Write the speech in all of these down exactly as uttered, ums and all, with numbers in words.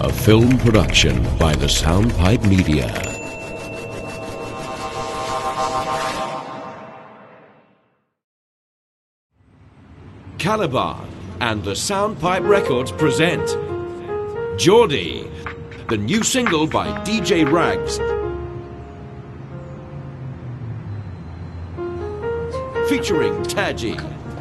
A film production by the Soundpipe Media. Caliban and the Soundpipe Records present Geordie, the new single by D J Rags, featuring Taji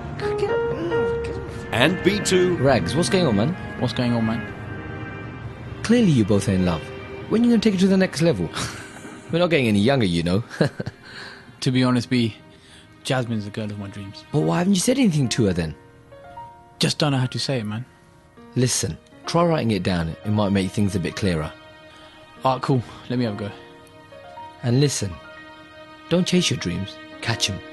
and B two. Rags, what's going on, man? What's going on, man? Clearly you both are in love. When are you going to take it to the next level? We're not getting any younger, you know. To be honest, B, Jasmine's the girl of my dreams. But why haven't you said anything to her then? Just don't know how to say it, man. Listen, try writing it down. It might make things a bit clearer. Alright, cool. Let me have a go. And listen, don't chase your dreams. Catch them.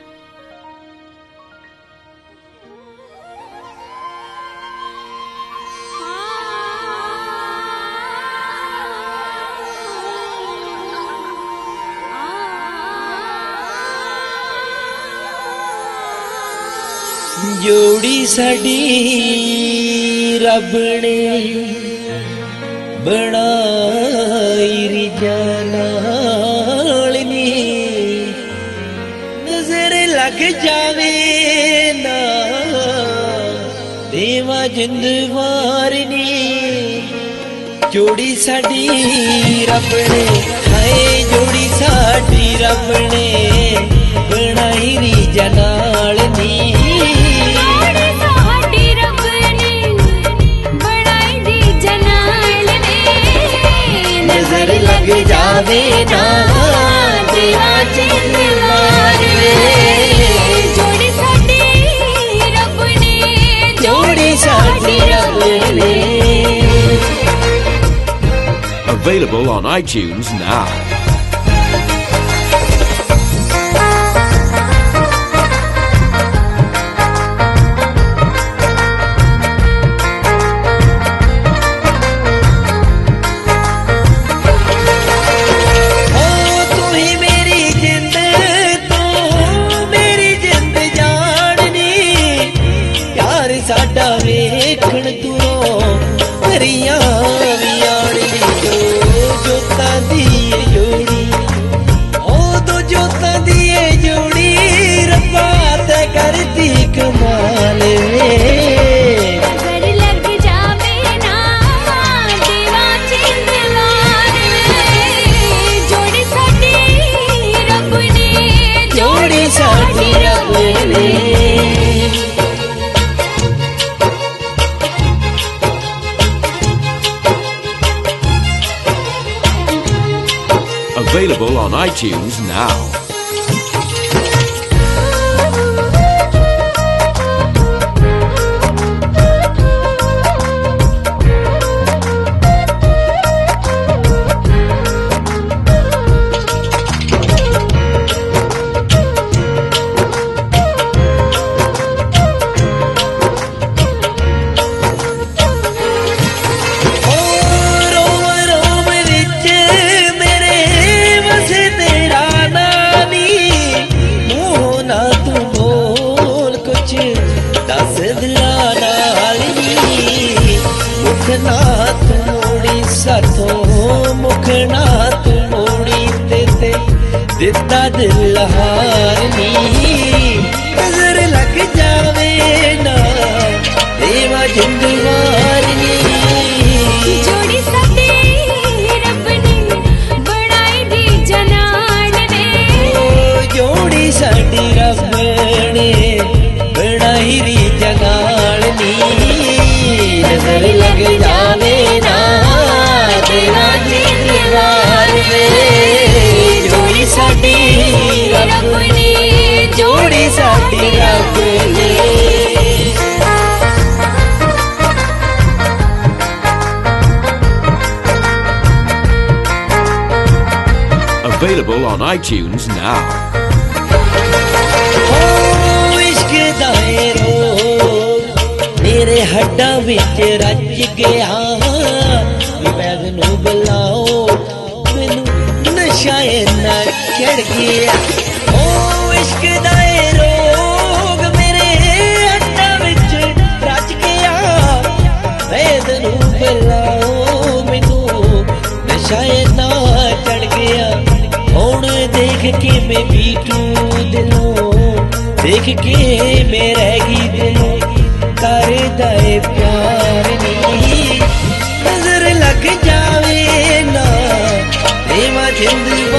जोड़ी साडी रब ने बनाई रिजा नाल नी नजर लग जावे ना देवा जिंद वारनी जोड़ी साडी रब ने हाय जोड़ी साडी रब ने बनाई रिजा नाल नी लग जावे ना तेरा चिन्हवार जोड़ी साडी रब ने जोड़ी साडी रब ने. Available on iTunes now. साडा वेखण दूरों परियां वी आणी दो जोतां दी जोड़ी ओ दो जोतां दी जोड़ी रब्बा ते करदी कमाल वे नजर लग जावे ना तेरा चिन्हवार जोड़ी साडी रब ने जोड़ी साडी रब ने. Available on iTunes now. मुखनाथ मोड़ी साथों मुखनाथ मोड़ी देते दिता दिल हारनी नजर लग जावे ना देवा जिंद वारनी जोड़ी साडी रब ने बनाई दी जनान ने जोड़ी साडी रब ने बनाई दी जनान नी नजर लग जावे ना तेरा जिंदगार में जोड़ी साडी रब ने जोड़ी साडी रब ने. Available on iTunes now. Oh, इश्क दायरो मेरे हड्डां विच रच गया वैद नू बुलाओ मैनू नशा इन्ना चढ़ गया ओ इश्क दा रोग मेरे हड्डां विच रच गया वैद नू बुलाओ मैनू के मैं बीटू दिलों देख के मैं रहेगी दिलों कर दे प्यार नी नजर लग जावे ना प्रेमा जिंदगी